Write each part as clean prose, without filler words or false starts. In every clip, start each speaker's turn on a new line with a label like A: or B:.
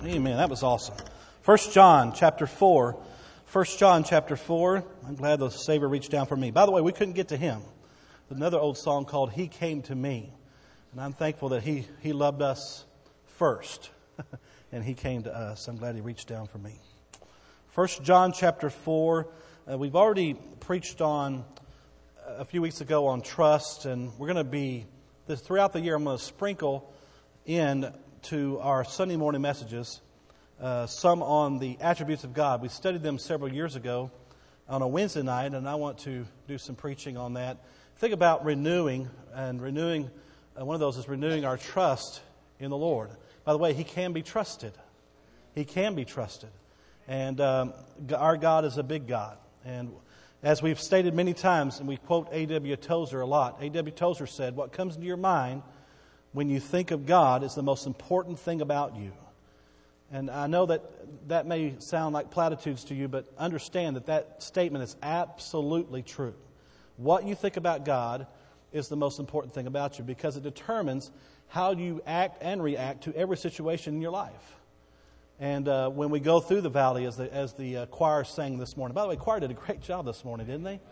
A: Amen. That was awesome. 1 John chapter 4. 1 John chapter 4. I'm glad the Savior reached down for me. By the way, we couldn't get to Him. There's another old song called He Came to Me. And I'm thankful that He loved us first. And He came to us. I'm glad He reached down for me. 1 John chapter 4. We've already preached on a few weeks ago on trust. And we're going to be, throughout the year, I'm going to sprinkle in to our Sunday morning messages, some on the attributes of God. We studied them several years ago on a Wednesday night, and I want to do some preaching on that. Think about renewing, and renewing, one of those is renewing our trust in the Lord. By the way, He can be trusted. He can be trusted. And our God is a big God. And as we've stated many times, and we quote A.W. Tozer a lot, A.W. Tozer said, what comes into your mind when you think of God is the most important thing about you. And I know that may sound like platitudes to you, but understand that statement is absolutely true. What you think about God is the most important thing about you because it determines how you act and react to every situation in your life. And when we go through the valley, as the choir sang this morning. By the way, choir did a great job this morning, didn't they?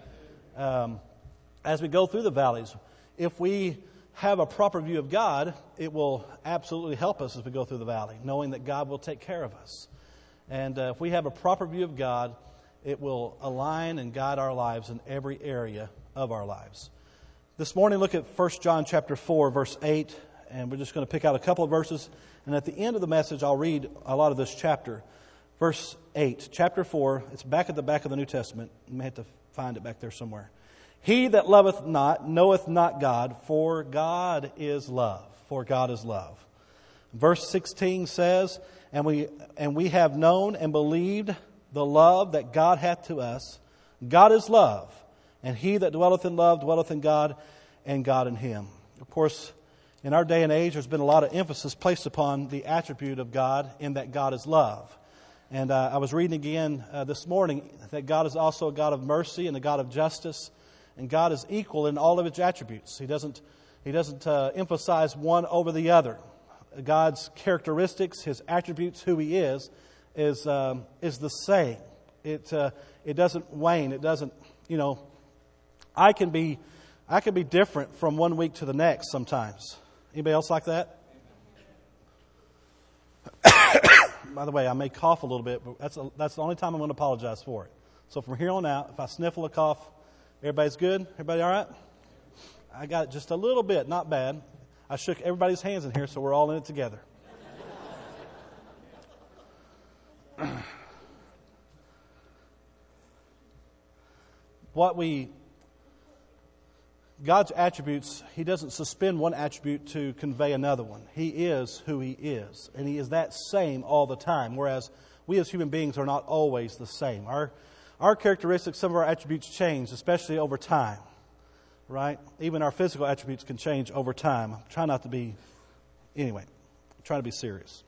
A: As we go through the valleys, if we have a proper view of God, it will absolutely help us as we go through the valley, knowing that God will take care of us. And if we have a proper view of God, it will align and guide our lives in every area of our lives. This morning, look at 1 John chapter 4, verse 8, and we're just going to pick out a couple of verses. And at the end of the message, I'll read a lot of this chapter. Verse 8, chapter 4, it's back at the back of the New Testament. You may have to find it back there somewhere. He that loveth not knoweth not God, for God is love. For God is love. Verse 16 says, And we have known and believed the love that God hath to us. God is love, and he that dwelleth in love dwelleth in God, and God in him. Of course, in our day and age, there's been a lot of emphasis placed upon the attribute of God in that God is love. And I was reading again this morning that God is also a God of mercy and a God of justice. And God is equal in all of His attributes. He doesn't emphasize one over the other. God's characteristics, His attributes, who He is the same. It doesn't wane. It doesn't. I can be different from one week to the next sometimes. Anybody else like that? By the way, I may cough a little bit, but that's the only time I'm going to apologize for it. So from here on out, if I sniffle a cough, everybody's good? Everybody all right? I got it just a little bit, not bad. I shook everybody's hands in here, so we're all in it together. God's attributes, He doesn't suspend one attribute to convey another one. He is who He is, and He is that same all the time, whereas we as human beings are not always the same. Our characteristics, some of our attributes change, especially over time, right? Even our physical attributes can change over time. I'm trying to be serious.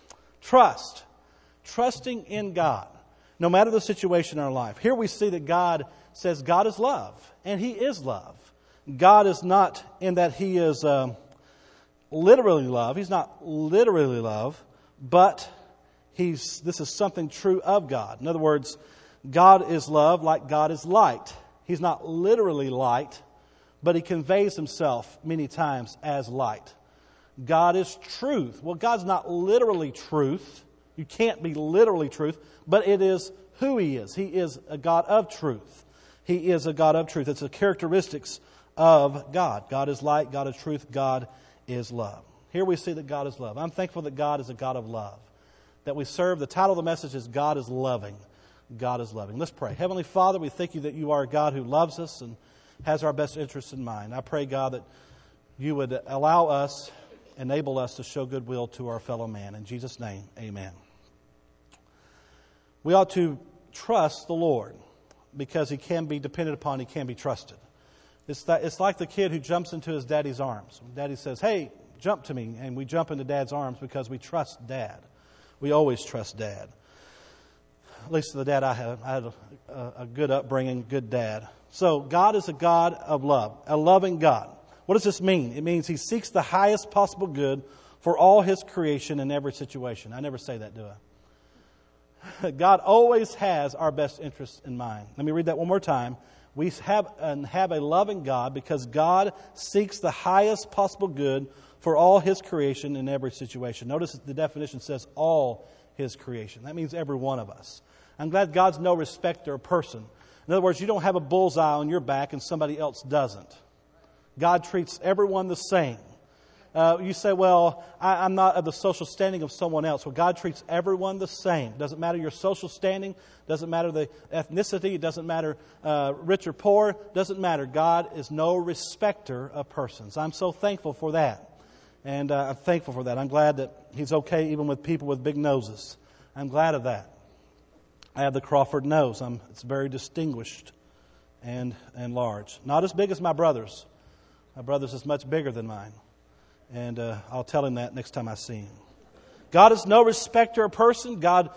A: Trusting in God, no matter the situation in our life. Here we see that God says God is love, and He is love. God is not in that He is literally love. He's not literally love, but this is something true of God. In other words, God is love like God is light. He's not literally light, but He conveys Himself many times as light. God is truth. Well, God's not literally truth. You can't be literally truth, but it is who He is. He is a God of truth. He is a God of truth. It's the characteristics of God. God is light. God is truth. God is love. Here we see that God is love. I'm thankful that God is a God of love. That we serve. The title of the message is God is loving. God is loving. Let's pray. Heavenly Father, we thank You that You are a God who loves us and has our best interests in mind. I pray, God, that You would enable us to show goodwill to our fellow man. In Jesus' name, amen. We ought to trust the Lord because He can be depended upon. He can be trusted. It's like the kid who jumps into his daddy's arms. Daddy says, hey, jump to me. And we jump into Dad's arms because we trust Dad. We always trust Dad. At least the dad I had. I had a good upbringing, good dad. So God is a God of love, a loving God. What does this mean? It means He seeks the highest possible good for all His creation in every situation. I never say that, do I? God always has our best interest in mind. Let me read that one more time. We have a loving God because God seeks the highest possible good for all His creation in every situation. Notice the definition says all His creation. That means every one of us. I'm glad God's no respecter of person. In other words, you don't have a bullseye on your back and somebody else doesn't. God treats everyone the same. You say, well, I'm not of the social standing of someone else. Well, God treats everyone the same. Doesn't matter your social standing. Doesn't matter the ethnicity. It doesn't matter rich or poor. Doesn't matter. God is no respecter of persons. I'm so thankful for that. And I'm thankful for that. I'm glad that He's okay even with people with big noses. I'm glad of that. I have the Crawford nose. It's very distinguished and large. Not as big as my brother's. My brother's is much bigger than mine. And I'll tell him that next time I see him. God is no respecter of person. God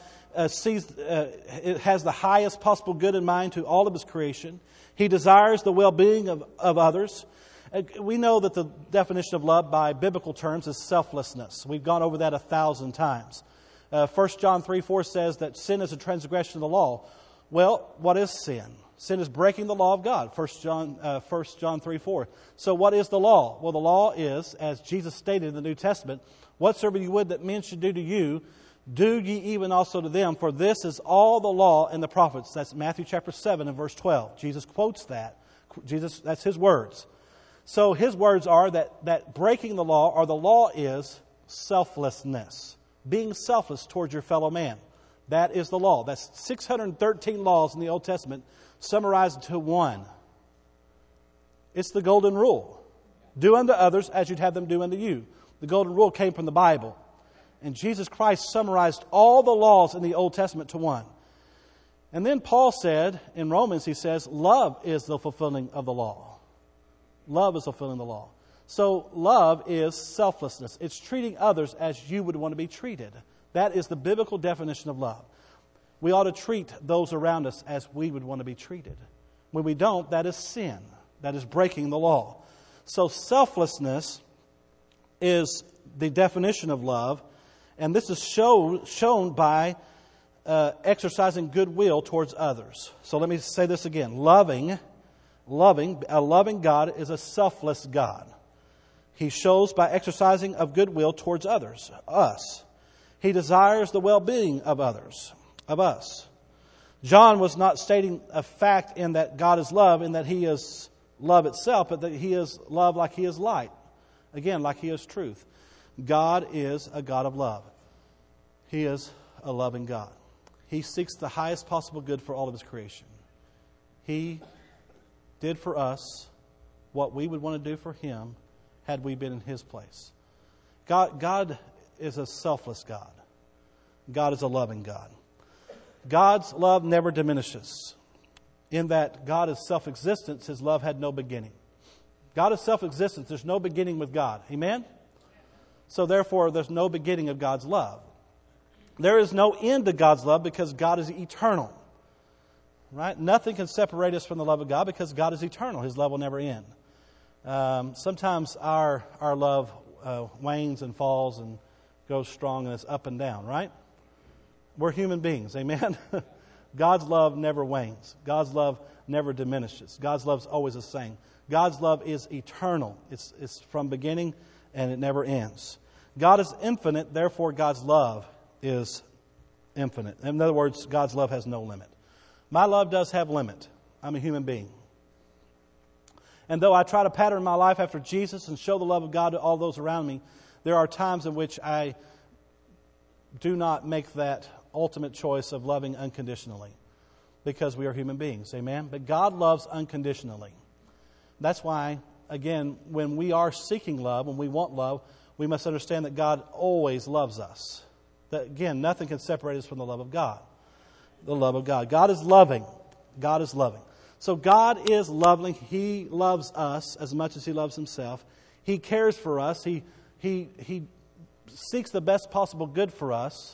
A: it has the highest possible good in mind to all of His creation. He desires the well-being of others. We know that the definition of love by biblical terms is selflessness. We've gone over that 1,000 times. 1 John 3:4 says that sin is a transgression of the law. Well, what is sin? Sin is breaking the law of God, 1 John 3:4. So what is the law? Well, the law is, as Jesus stated in the New Testament, whatsoever you would that men should do to you, do ye even also to them, for this is all the law and the prophets. That's Matthew chapter 7 and verse 12. Jesus quotes that. That's His words. So His words are that breaking the law, or the law is selflessness. Being selfless towards your fellow man. That is the law. That's 613 laws in the Old Testament summarized into one. It's the golden rule. Do unto others as you'd have them do unto you. The golden rule came from the Bible. And Jesus Christ summarized all the laws in the Old Testament to one. And then Paul said, in Romans, he says, love is the fulfilling of the law. Love is fulfilling the law. So love is selflessness. It's treating others as you would want to be treated. That is the biblical definition of love. We ought to treat those around us as we would want to be treated. When we don't, that is sin. That is breaking the law. So selflessness is the definition of love. And this is shown by exercising goodwill towards others. So let me say this again. A loving God is a selfless God. He shows by exercising of goodwill towards others, us. He desires the well-being of others, of us. John was not stating a fact in that God is love, in that He is love itself, but that He is love like He is light. Again, like He is truth. God is a God of love. He is a loving God. He seeks the highest possible good for all of His creation. He did for us what we would want to do for Him had we been in His place. God is a selfless God. God is a loving God. God's love never diminishes. In that God is self-existence, His love had no beginning. God is self-existence. There's no beginning with God. Amen? So therefore, there's no beginning of God's love. There is no end to God's love because God is eternal. Right? Nothing can separate us from the love of God because God is eternal. His love will never end. Sometimes our love wanes and falls and goes strong and it's up and down, right? We're human beings, amen? God's love never wanes. God's love never diminishes. God's love is always the same. God's love is eternal. It's from beginning and it never ends. God is infinite, therefore God's love is infinite. In other words, God's love has no limit. My love does have limit. I'm a human being. And though I try to pattern my life after Jesus and show the love of God to all those around me, there are times in which I do not make that ultimate choice of loving unconditionally because we are human beings. Amen? But God loves unconditionally. That's why, again, when we are seeking love, when we want love, we must understand that God always loves us. That, again, nothing can separate us from the love of God. The love of God. God is loving. God is loving. So God is loving. He loves us as much as He loves Himself. He cares for us. He seeks the best possible good for us.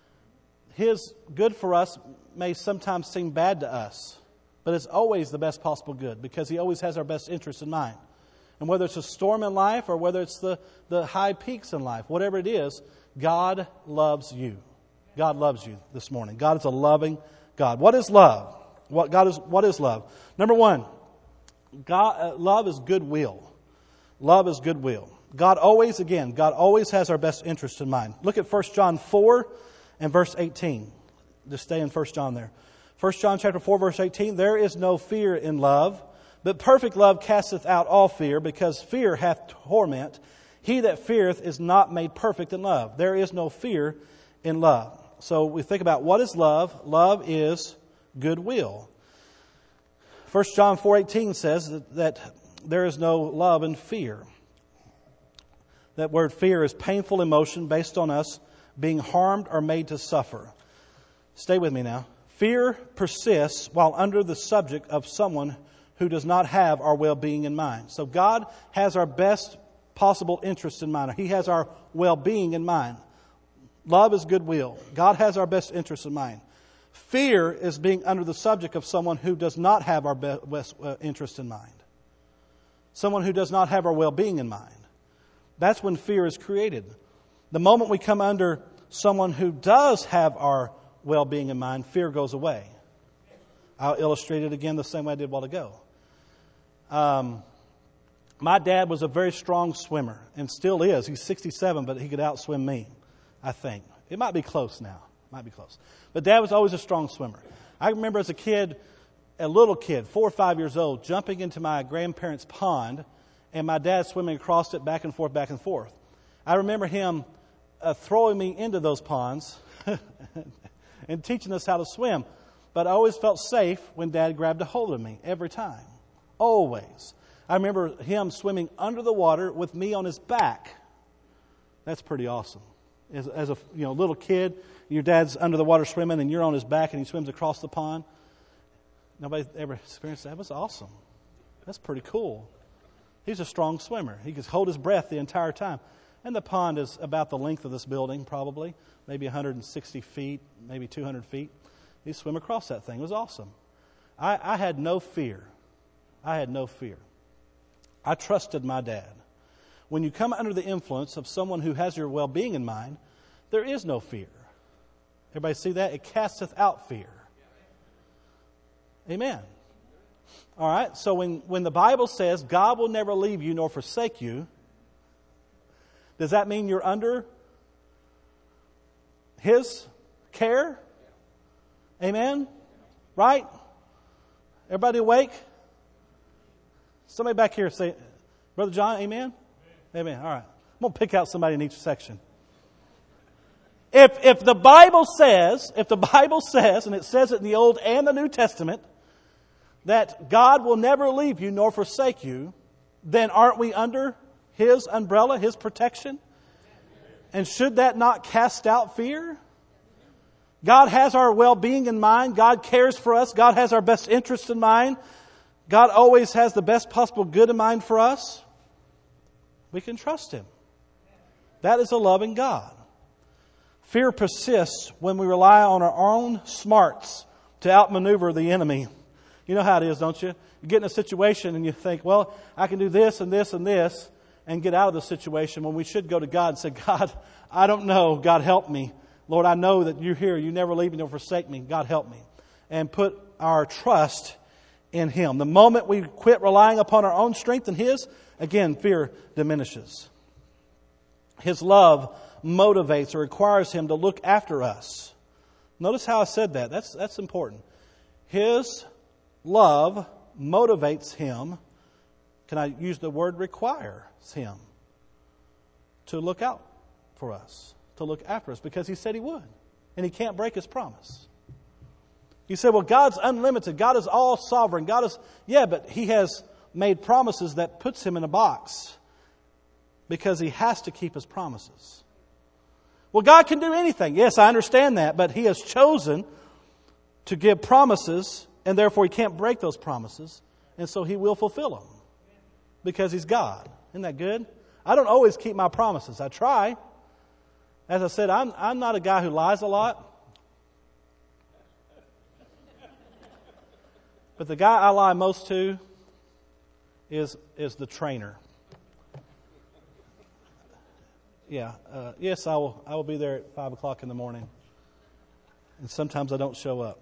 A: His good for us may sometimes seem bad to us, but it's always the best possible good because He always has our best interest in mind. And whether it's a storm in life or whether it's the high peaks in life, whatever it is, God loves you. God loves you this morning. God is a loving God. What is love? What is love? Number one, love is goodwill. Love is goodwill. God always has our best interest in mind. Look at 1 John 4 and verse 18. Just stay in 1 John there. 1 John chapter 4, verse 18, there is no fear in love, but perfect love casteth out all fear, because fear hath torment. He that feareth is not made perfect in love. There is no fear in love. So we think about what is love. Love is goodwill. 1 John 4:18 says that there is no love in fear. That word fear is painful emotion based on us being harmed or made to suffer. Stay with me now. Fear persists while under the subject of someone who does not have our well-being in mind. So God has our best possible interest in mind. He has our well-being in mind. Love is goodwill. God has our best interest in mind. Fear is being under the subject of someone who does not have our best interest in mind. Someone who does not have our well-being in mind. That's when fear is created. The moment we come under someone who does have our well-being in mind, fear goes away. I'll illustrate it again the same way I did a while ago. My dad was a very strong swimmer and still is. He's 67, but he could outswim me, I think. It might be close now. Might be close. But Dad was always a strong swimmer. I remember as a little kid, 4 or 5 years old, jumping into my grandparents' pond and my dad swimming across it back and forth, back and forth. I remember him throwing me into those ponds and teaching us how to swim. But I always felt safe when Dad grabbed a hold of me, every time. Always. I remember him swimming under the water with me on his back. That's pretty awesome. As a little kid, your dad's under the water swimming and you're on his back and he swims across the pond. Nobody ever experienced that? That was awesome. That's pretty cool. He's a strong swimmer. He could hold his breath the entire time. And the pond is about the length of this building, probably. Maybe 160 feet, maybe 200 feet. He'd swim across that thing. It was awesome. I had no fear. I trusted my dad. When you come under the influence of someone who has your well-being in mind, there is no fear. Everybody see that? It casteth out fear. Amen. All right, so when the Bible says God will never leave you nor forsake you, does that mean you're under His care? Amen? Right? Everybody awake? Somebody back here say, Brother John, amen? Amen. All right. I'm going to pick out somebody in each section. If the Bible says, and it says it in the Old and the New Testament, that God will never leave you nor forsake you, then aren't we under His umbrella, His protection? And should that not cast out fear? God has our well-being in mind. God cares for us. God has our best interest in mind. God always has the best possible good in mind for us. We can trust Him. That is a loving God. Fear persists when we rely on our own smarts to outmaneuver the enemy. You know how it is, don't you? You get in a situation and you think, well, I can do this and this and this and get out of the situation, when we should go to God and say, God, I don't know. God, help me. Lord, I know that You're here. You never leave me nor forsake me. God, help me. And put our trust in Him. The moment we quit relying upon our own strength and His, again, fear diminishes. His love motivates or requires Him to look after us. Notice how I said that. That's important. His love motivates Him. Can I use the word requires Him to look out for us, to look after us, because He said He would. And He can't break His promise. You say, well, God's unlimited. God is all sovereign. God is, yeah, but He has made promises that puts Him in a box because He has to keep His promises. Well, God can do anything. Yes, I understand that, but He has chosen to give promises, and therefore He can't break those promises, and so He will fulfill them because He's God. Isn't that good? I don't always keep my promises. I try. As I said, I'm not a guy who lies a lot. But the guy I lie most to is the trainer. Yeah. Yes, I will be there at 5 o'clock in the morning. And sometimes I don't show up.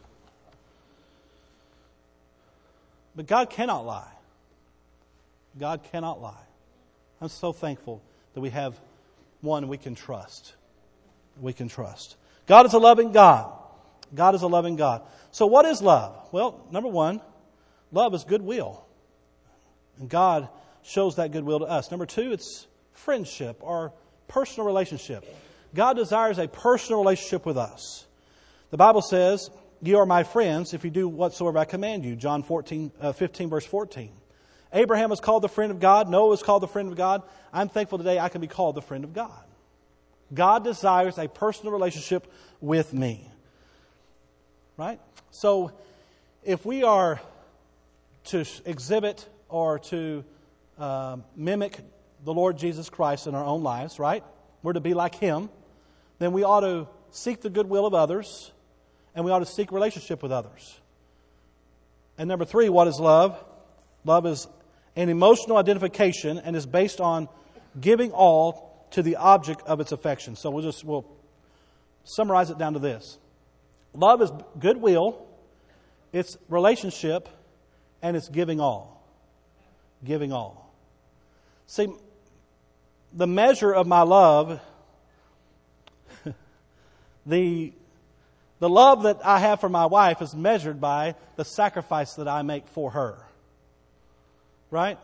A: But God cannot lie. God cannot lie. I'm so thankful that we have one we can trust. We can trust. God is a loving God. God is a loving God. So what is love? Well, number one, love is goodwill. And God shows that goodwill to us. Number two, it's friendship or personal relationship. God desires a personal relationship with us. The Bible says, "You are my friends if you do whatsoever I command you." John 15, verse 14. Abraham was called the friend of God. Noah was called the friend of God. I'm thankful today I can be called the friend of God. God desires a personal relationship with me. Right? So, if we are to exhibit or to mimic the Lord Jesus Christ in our own lives, right? We're to be like Him. Then we ought to seek the goodwill of others, and we ought to seek relationship with others. And number three, what is love? Love is an emotional identification and is based on giving all to the object of its affection. So we'll summarize it down to this. Love is goodwill, it's relationship, and it's giving all. Giving all. See, the measure of my love, the love that I have for my wife is measured by the sacrifice that I make for her. Right?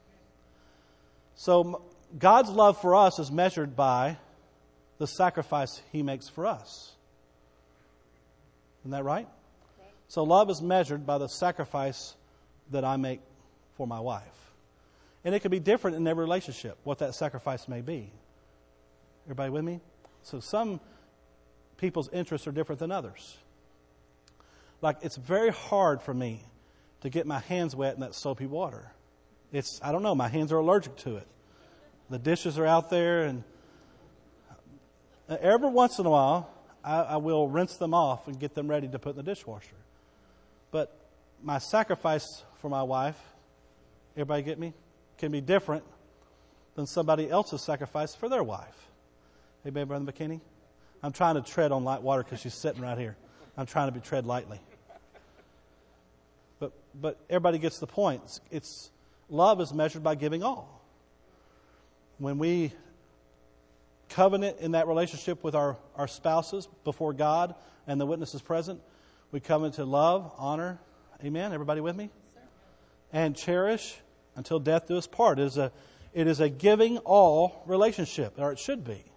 A: So God's love for us is measured by the sacrifice He makes for us. Isn't that right? So love is measured by the sacrifice that I make for my wife. And it can be different in every relationship, what that sacrifice may be. Everybody with me? So some people's interests are different than others. Like, it's very hard for me to get my hands wet in that soapy water. I don't know, my hands are allergic to it. The dishes are out there, and every once in a while, I will rinse them off and get them ready to put in the dishwasher. But my sacrifice for my wife, everybody get me, can be different than somebody else's sacrifice for their wife. Amen, Brother McKinney? I'm trying to tread on light water because she's sitting right here. I'm trying to tread lightly. But everybody gets the point. Love is measured by giving all. When we covenant in that relationship with our spouses before God and the witnesses present, we covenant to love, honor, amen, everybody with me? And cherish until death do us part. It is a giving all relationship, or it should be.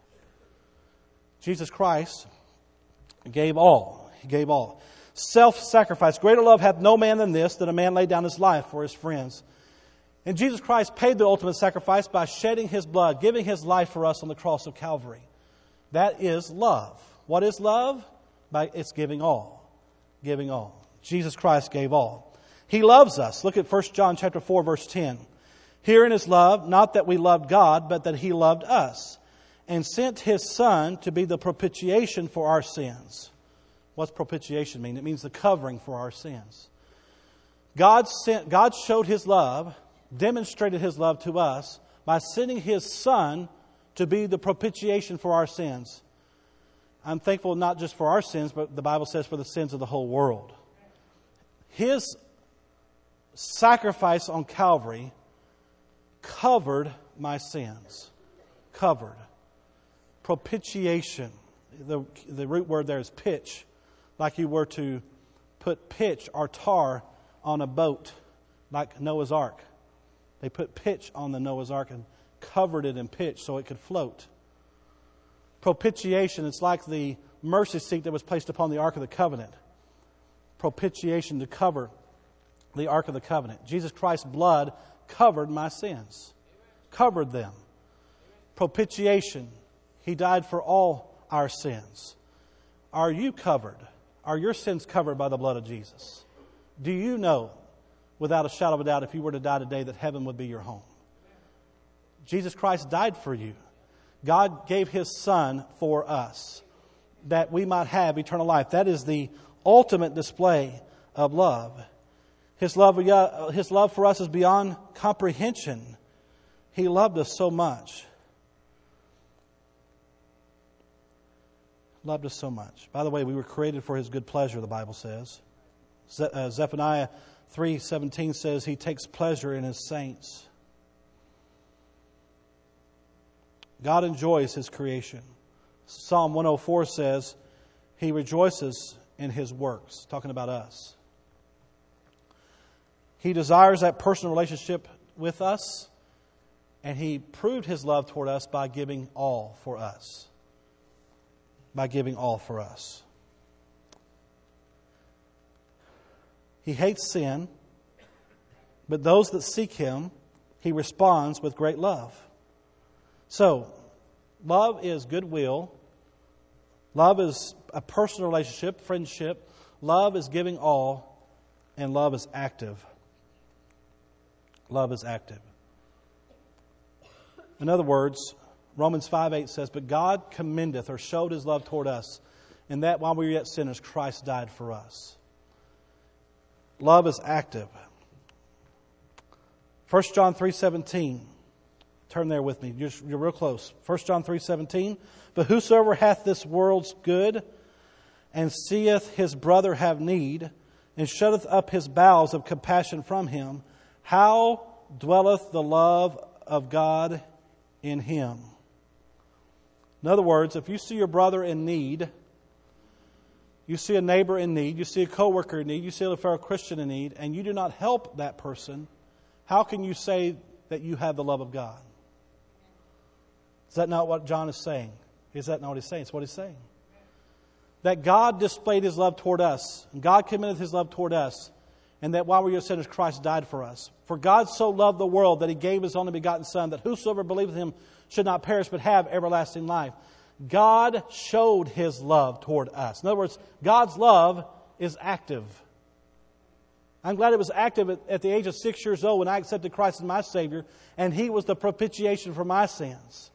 A: Jesus Christ gave all. He gave all. Self-sacrifice. Greater love hath no man than this, that a man lay down his life for his friends. And Jesus Christ paid the ultimate sacrifice by shedding His blood, giving His life for us on the cross of Calvary. That is love. What is love? It's giving all. Giving all. Jesus Christ gave all. He loves us. Look at 1 John chapter 4, verse 10. Herein is love, not that we loved God, but that He loved us, and sent His Son to be the propitiation for our sins. What's propitiation mean? It means the covering for our sins. God showed His love, demonstrated His love to us by sending His Son to be the propitiation for our sins. I'm thankful not just for our sins, but the Bible says for the sins of the whole world. His sacrifice on Calvary covered my sins. Covered. Propitiation. The root word there is pitch. Like you were to put pitch or tar on a boat, like Noah's Ark. They put pitch on the Noah's Ark and covered it in pitch so it could float. Propitiation, it's like the mercy seat that was placed upon the Ark of the Covenant. Propitiation to cover the Ark of the Covenant. Jesus Christ's blood covered my sins. Covered them. Propitiation. He died for all our sins. Are you covered? Are your sins covered by the blood of Jesus? Do you know, without a shadow of a doubt, if you were to die today, that heaven would be your home? Jesus Christ died for you. God gave His Son for us, that we might have eternal life. That is the ultimate display of love. His love for us is beyond comprehension. He loved us so much. Loved us so much. By the way, we were created for His good pleasure, the Bible says. Zephaniah 3:17 says He takes pleasure in His saints. God enjoys His creation. Psalm 104 says He rejoices in His works, talking about us. He desires that personal relationship with us, and He proved His love toward us by giving all for us. By giving all for us. He hates sin, but those that seek Him, He responds with great love. So, love is goodwill. Love is a personal relationship, friendship. Love is giving all, and love is active. Love is active. In other words, Romans 5:8 says, "But God commendeth," or showed His love toward us, in that while we were yet sinners, Christ died for us. Love is active. 1 John 3:17. Turn there with me. You're real close. 1 John 3:17. "But whosoever hath this world's good, and seeth his brother have need, and shutteth up his bowels of compassion from him, how dwelleth the love of God in him?" In other words, if you see your brother in need, you see a neighbor in need, you see a coworker in need, you see a fellow Christian in need, and you do not help that person, how can you say that you have the love of God? Is that not what John is saying? Is that not what he's saying? It's what he's saying. That God displayed His love toward us, and God commended His love toward us, and that while we were sinners, Christ died for us. For God so loved the world that He gave His only begotten Son, that whosoever believeth Him should not perish but have everlasting life. God showed His love toward us. In other words, God's love is active. I'm glad it was active at the age of 6 years old when I accepted Christ as my Savior, and He was the propitiation for my sins.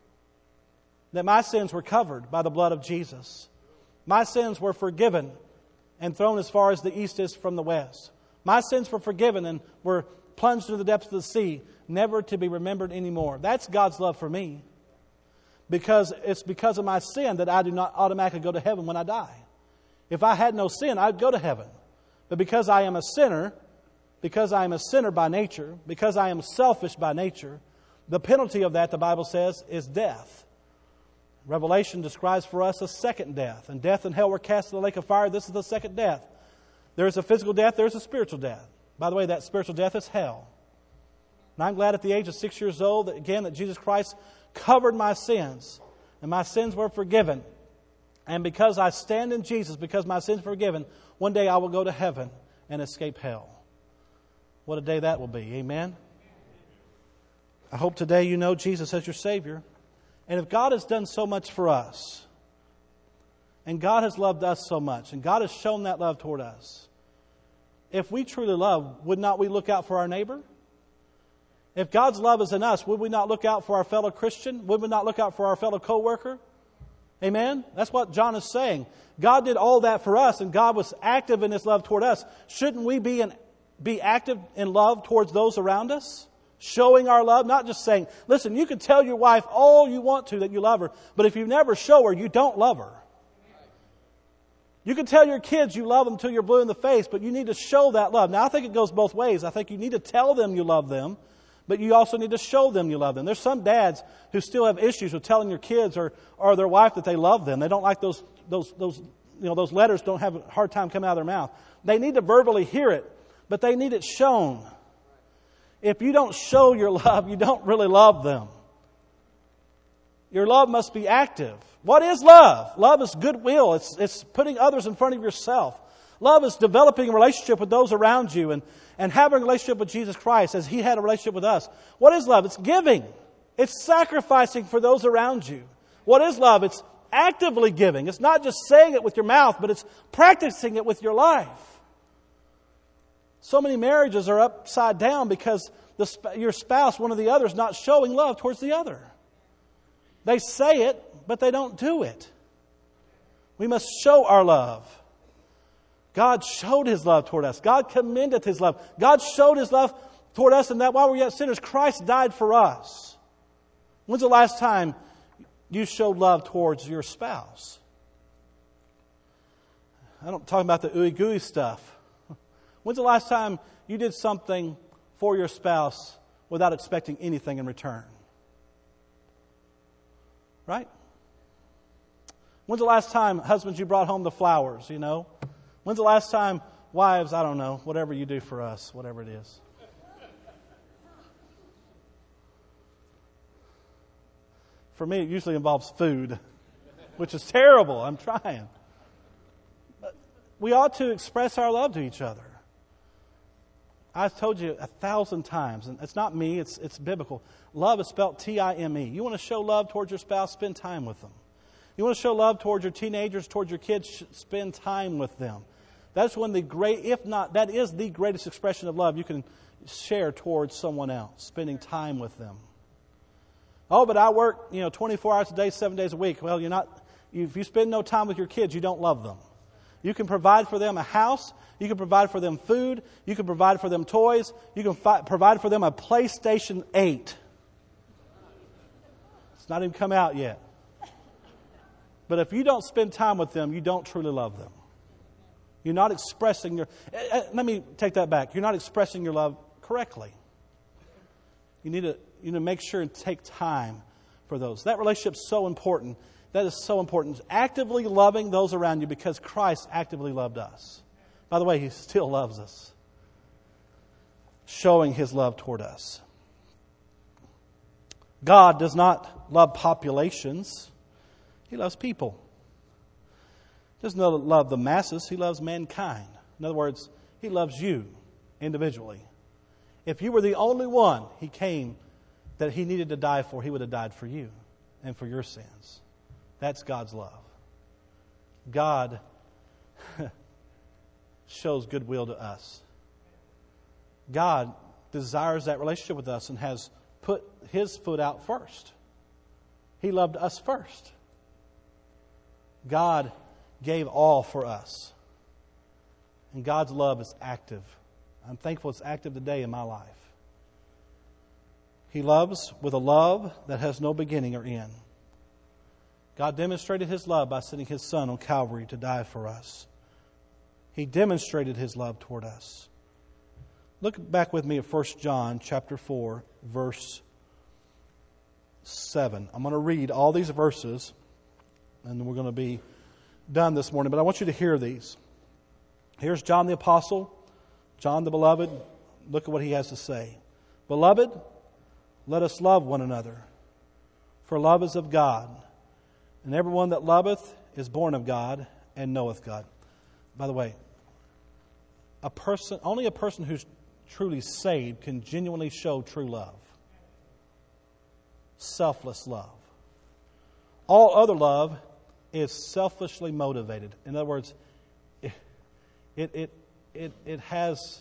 A: That my sins were covered by the blood of Jesus. My sins were forgiven and thrown as far as the east is from the west. My sins were forgiven and were plunged into the depths of the sea, never to be remembered anymore. That's God's love for me. Because it's because of my sin that I do not automatically go to heaven when I die. If I had no sin, I'd go to heaven. But because I am a sinner by nature, because I am selfish by nature, the penalty of that, the Bible says, is death. Revelation describes for us a second death. And death and hell were cast in the lake of fire. This is the second death. There is a physical death, there is a spiritual death. By the way, that spiritual death is hell. And I'm glad at the age of 6 years old that Jesus Christ covered my sins. And my sins were forgiven. And because I stand in Jesus, because my sins were forgiven, one day I will go to heaven and escape hell. What a day that will be. Amen? I hope today you know Jesus as your Savior. And if God has done so much for us, and God has loved us so much, and God has shown that love toward us, if we truly love, would not we look out for our neighbor? If God's love is in us, would we not look out for our fellow Christian? Would we not look out for our fellow co-worker? Amen? That's what John is saying. God did all that for us, and God was active in His love toward us. Shouldn't we be active in love towards those around us? Showing our love, not just saying, listen, you can tell your wife all you want to that you love her, but if you never show her, you don't love her. You can tell your kids you love them till you're blue in the face, but you need to show that love. Now, I think it goes both ways. I think you need to tell them you love them, but you also need to show them you love them. There's some dads who still have issues with telling your kids or their wife that they love them. They don't like those letters don't have a hard time coming out of their mouth. They need to verbally hear it, but they need it shown. If you don't show your love, you don't really love them. Your love must be active. What is love? Love is goodwill. It's putting others in front of yourself. Love is developing a relationship with those around you and having a relationship with Jesus Christ as He had a relationship with us. What is love? It's giving. It's sacrificing for those around you. What is love? It's actively giving. It's not just saying it with your mouth, but it's practicing it with your life. So many marriages are upside down because your spouse, one or the other, is not showing love towards the other. They say it, but they don't do it. We must show our love. God showed His love toward us. God commended His love. God showed His love toward us, and that while we were yet sinners, Christ died for us. When's the last time you showed love towards your spouse? I'm talking about the ooey gooey stuff. When's the last time you did something for your spouse without expecting anything in return? Right? When's the last time, husbands, you brought home the flowers, you know? When's the last time, wives, I don't know, whatever you do for us, whatever it is. For me, it usually involves food, which is terrible. I'm trying. But we ought to express our love to each other. I've told you 1,000 times, and it's not me, it's biblical. Love is spelled T-I-M-E. You want to show love towards your spouse, spend time with them. You want to show love towards your teenagers, towards your kids, spend time with them. That's one of the great, if not, that is the greatest expression of love you can share towards someone else, spending time with them. Oh, but I work, 24 hours a day, 7 days a week. Well, if you spend no time with your kids, you don't love them. You can provide for them a house. You can provide for them food. You can provide for them toys. You can provide for them a PlayStation 8. It's not even come out yet. But if you don't spend time with them, you don't truly love them. You're not expressing your... Let me take that back. You're not expressing your love correctly. You need to make sure and take time for those. That relationship's so important. That is so important. Actively loving those around you because Christ actively loved us. By the way, He still loves us. Showing His love toward us. God does not love populations. He loves people. He doesn't love the masses. He loves mankind. In other words, He loves you individually. If you were the only one He came that He needed to die for, He would have died for you and for your sins. That's God's love. God shows goodwill to us. God desires that relationship with us and has put His foot out first. He loved us first. God gave all for us. And God's love is active. I'm thankful it's active today in my life. He loves with a love that has no beginning or end. God demonstrated His love by sending His Son on Calvary to die for us. He demonstrated His love toward us. Look back with me at 1 John chapter 4, verse 7. I'm going to read all these verses, and we're going to be done this morning, but I want you to hear these. Here's John the Apostle, John the Beloved. Look at what he has to say. Beloved, let us love one another, for love is of God. And everyone that loveth is born of God and knoweth God. By the way, only a person who's truly saved can genuinely show true love. Selfless love. All other love is selfishly motivated. In other words, it has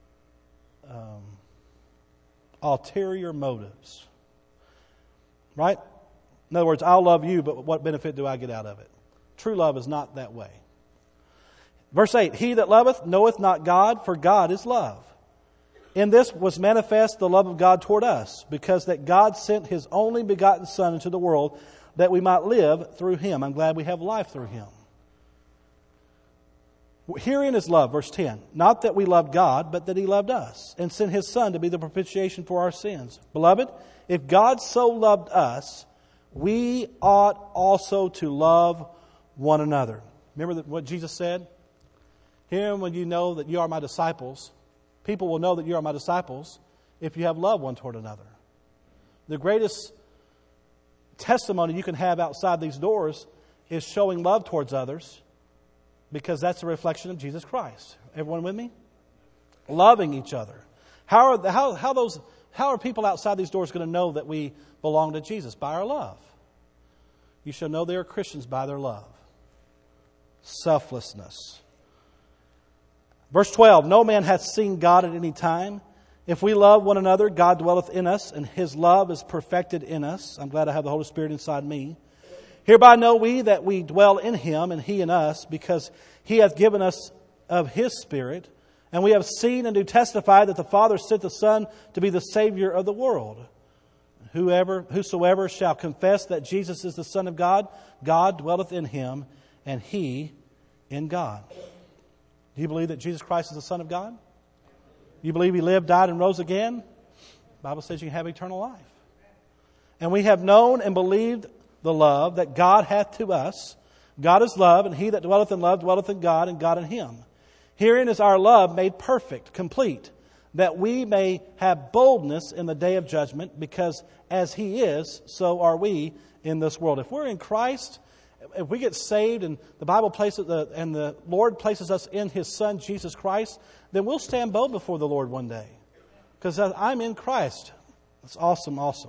A: ulterior motives. Right? In other words, I'll love you, but what benefit do I get out of it? True love is not that way. Verse 8, He that loveth knoweth not God, for God is love. In this was manifest the love of God toward us, because that God sent His only begotten Son into the world, that we might live through Him. I'm glad we have life through Him. Herein is love, verse 10. Not that we loved God, but that He loved us, and sent His Son to be the propitiation for our sins. Beloved, if God so loved us, we ought also to love one another. Remember what Jesus said? Here, when you know that you are my disciples, people will know that you are my disciples if you have love one toward another. The greatest testimony you can have outside these doors is showing love towards others, because that's a reflection of Jesus Christ. Everyone with me? Loving each other. How are people outside these doors going to know that we belong to Jesus? By our love. You shall know they are Christians by their love. Selflessness. Verse 12, No man hath seen God at any time. If we love one another, God dwelleth in us, and His love is perfected in us. I'm glad I have the Holy Spirit inside me. Hereby know we that we dwell in Him, and He in us, because He hath given us of His Spirit. And we have seen and do testify that the Father sent the Son to be the Savior of the world. Whosoever shall confess that Jesus is the Son of God, God dwelleth in him, and He in God. Do you believe that Jesus Christ is the Son of God? You believe He lived, died, and rose again? The Bible says you can have eternal life. And we have known and believed the love that God hath to us. God is love, and he that dwelleth in love dwelleth in God, and God in him. Herein is our love made perfect, complete, that we may have boldness in the day of judgment, because as He is, so are we in this world. If we're in Christ, if we get saved and the Bible places and the Lord places us in His Son, Jesus Christ, then we'll stand bold before the Lord one day. Because I'm in Christ. It's awesome, awesome.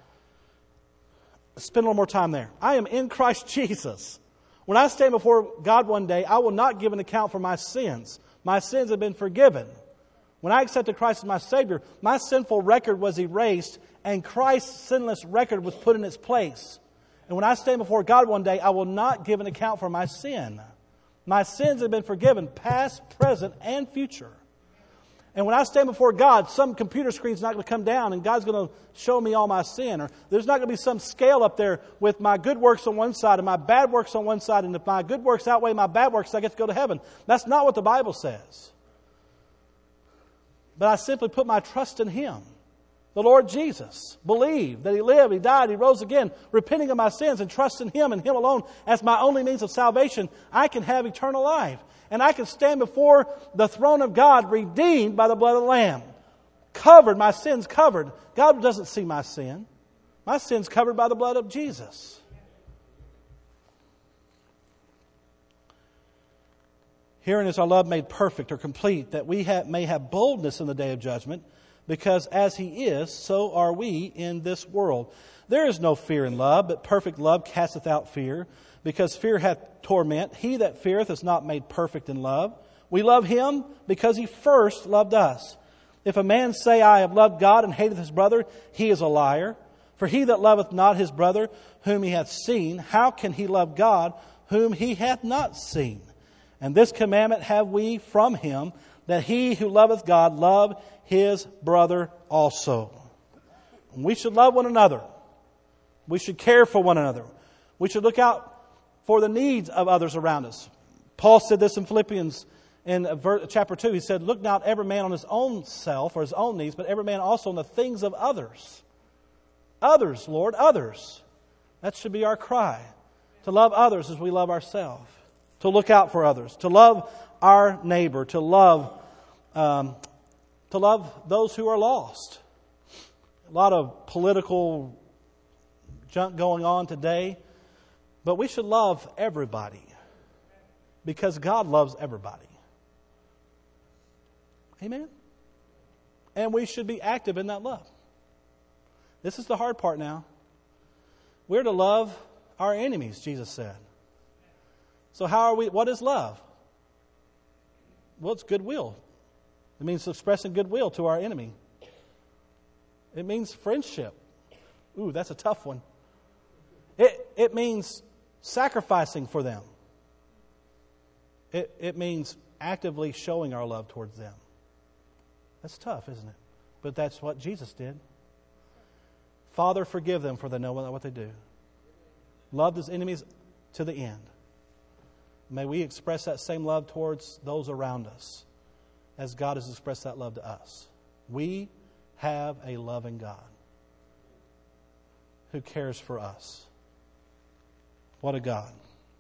A: Let's spend a little more time there. I am in Christ Jesus. When I stand before God one day, I will not give an account for my sins. My sins have been forgiven. When I accepted Christ as my Savior, my sinful record was erased and Christ's sinless record was put in its place. And when I stand before God one day, I will not give an account for my sin. My sins have been forgiven, past, present, and future. And when I stand before God, some computer screen's not going to come down and God's going to show me all my sin. Or there's not going to be some scale up there with my good works on one side and my bad works on one side. And if my good works outweigh my bad works, I get to go to heaven. That's not what the Bible says. But I simply put my trust in Him, the Lord Jesus. Believe that He lived, He died, He rose again. Repenting of my sins and trust in Him and Him alone as my only means of salvation, I can have eternal life. And I can stand before the throne of God, redeemed by the blood of the Lamb. Covered, my sins covered. God doesn't see my sin. My sin's covered by the blood of Jesus. Herein is our love made perfect or complete, that we may have boldness in the day of judgment, because as He is, so are we in this world. There is no fear in love, but perfect love casteth out fear, because fear hath torment. He that feareth is not made perfect in love. We love Him because He first loved us. If a man say, I have loved God and hateth his brother, he is a liar. For he that loveth not his brother whom he hath seen, how can he love God whom he hath not seen? And this commandment have we from Him, that he who loveth God love his brother also. We should love one another. We should care for one another. We should look out for the needs of others around us. Paul said this in Philippians in chapter 2. He said, look not every man on his own self or his own needs, but every man also on the things of others. Others, Lord, others. That should be our cry. To love others as we love ourselves. To look out for others. To love our neighbor. To love those who are lost. A lot of political junk going on today. But we should love everybody because God loves everybody. Amen? And we should be active in that love. This is the hard part now. We're to love our enemies, Jesus said. So what is love? Well, it's goodwill. It means expressing goodwill to our enemy. It means friendship. Ooh, that's a tough one. It means sacrificing for them. It means actively showing our love towards them. That's tough, isn't it? But that's what Jesus did. Father, forgive them, for they know not what they do. Loved His enemies to the end. May we express that same love towards those around us as God has expressed that love to us. We have a loving God who cares for us. What a God.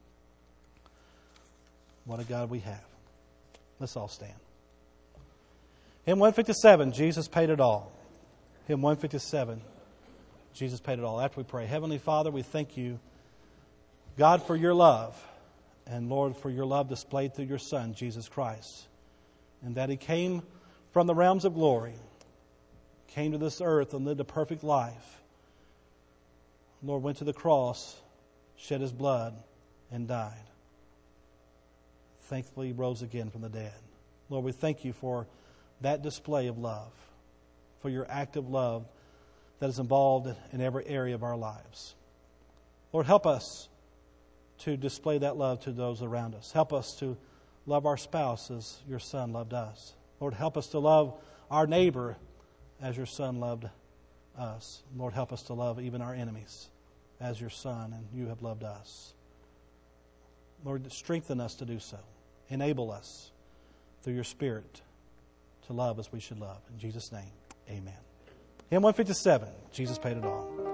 A: What a God we have. Let's all stand. Hymn 157, Jesus paid it all. Hymn 157, Jesus paid it all. After we pray, Heavenly Father, we thank You, God, for Your love. And Lord, for Your love displayed through Your Son, Jesus Christ. And that He came from the realms of glory, came to this earth and lived a perfect life. Lord, went to the cross, shed His blood, and died. Thankfully, He rose again from the dead. Lord, we thank You for that display of love, for Your active love that is involved in every area of our lives. Lord, help us to display that love to those around us. Help us to love our spouse as Your Son loved us. Lord, help us to love our neighbor as Your Son loved us. Lord, help us to love even our enemies as Your Son and You have loved us. Lord, strengthen us to do so. Enable us through your Spirit to love as we should love. In Jesus' name, amen. Hymn 157, Jesus paid it all.